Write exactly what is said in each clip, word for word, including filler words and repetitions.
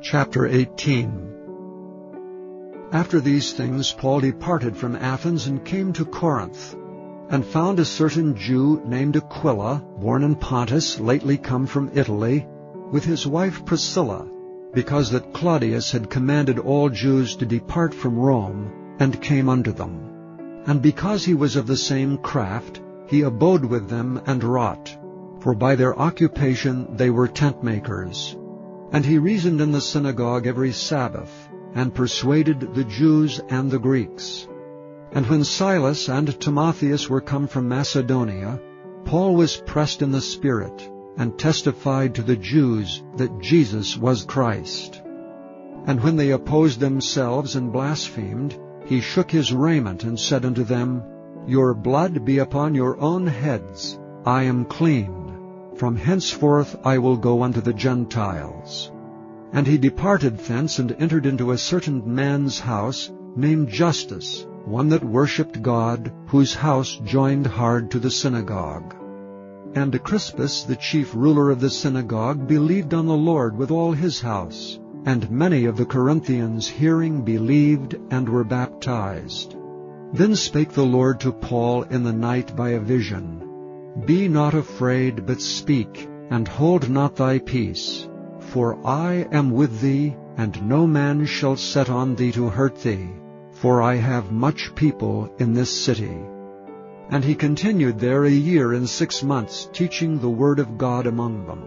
Chapter eighteen. After these things Paul departed from Athens and came to Corinth, and found a certain Jew named Aquila, born in Pontus, lately come from Italy, with his wife Priscilla, because that Claudius had commanded all Jews to depart from Rome, and came unto them. And because he was of the same craft, he abode with them and wrought, for by their occupation they were tent-makers. And he reasoned in the synagogue every Sabbath, and persuaded the Jews and the Greeks. And when Silas and Timotheus were come from Macedonia, Paul was pressed in the Spirit, and testified to the Jews that Jesus was Christ. And when they opposed themselves and blasphemed, he shook his raiment, and said unto them, Your blood be upon your own heads, I am clean. From henceforth I will go unto the Gentiles. And he departed thence, and entered into a certain man's house, named Justus, one that worshipped God, whose house joined hard to the synagogue. And Crispus, the chief ruler of the synagogue, believed on the Lord with all his house, and many of the Corinthians hearing believed and were baptized. Then spake the Lord to Paul in the night by a vision, Be not afraid, but speak, and hold not thy peace. For I am with thee, and no man shall set on thee to hurt thee, for I have much people in this city. And he continued there a year and six months, teaching the word of God among them.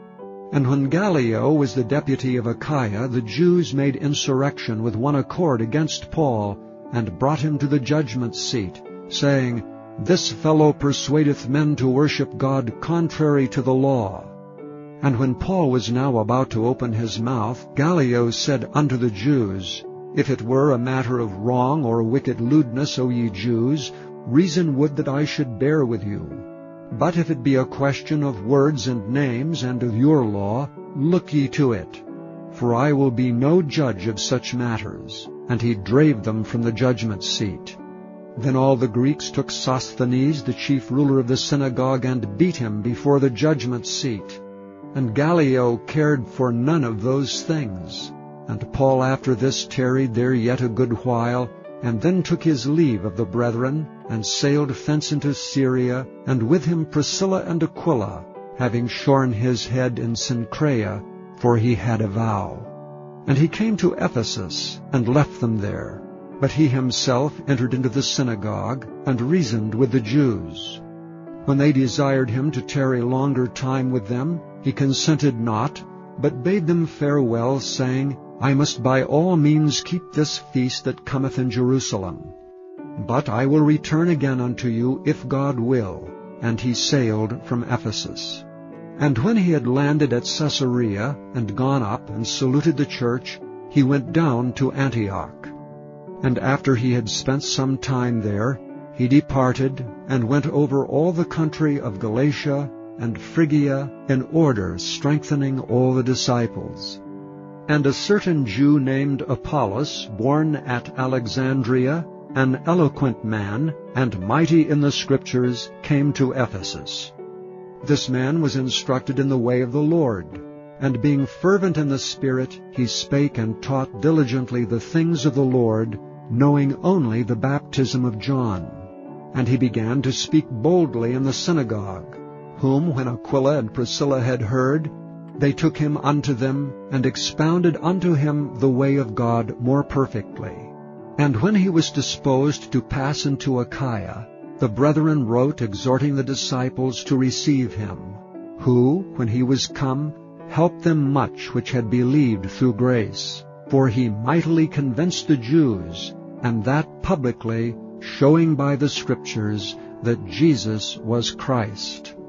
And when Gallio was the deputy of Achaia, the Jews made insurrection with one accord against Paul, and brought him to the judgment seat, saying, This fellow persuadeth men to worship God contrary to the law. And when Paul was now about to open his mouth, Gallio said unto the Jews, If it were a matter of wrong or wicked lewdness, O ye Jews, reason would that I should bear with you. But if it be a question of words and names and of your law, look ye to it. For I will be no judge of such matters. And he drave them from the judgment seat. Then all the Greeks took Sosthenes, the chief ruler of the synagogue, and beat him before the judgment seat. And Gallio cared for none of those things. And Paul after this tarried there yet a good while, and then took his leave of the brethren, and sailed thence into Syria, and with him Priscilla and Aquila, having shorn his head in Cenchrea, for he had a vow. And he came to Ephesus, and left them there. But he himself entered into the synagogue, and reasoned with the Jews. When they desired him to tarry longer time with them, he consented not, but bade them farewell, saying, I must by all means keep this feast that cometh in Jerusalem. But I will return again unto you, if God will. And he sailed from Ephesus. And when he had landed at Caesarea, and gone up, and saluted the church, he went down to Antioch. And after he had spent some time there, he departed, and went over all the country of Galatia and Phrygia in order, strengthening all the disciples. And a certain Jew named Apollos, born at Alexandria, an eloquent man, and mighty in the Scriptures, came to Ephesus. This man was instructed in the way of the Lord, and being fervent in the Spirit, he spake and taught diligently the things of the Lord, knowing only the baptism of John. And he began to speak boldly in the synagogue, whom when Aquila and Priscilla had heard, they took him unto them, and expounded unto him the way of God more perfectly. And when he was disposed to pass into Achaia, the brethren wrote, exhorting the disciples to receive him, who, when he was come, helped them much which had believed through grace. For he mightily convinced the Jews, and that publicly, showing by the Scriptures that Jesus was Christ.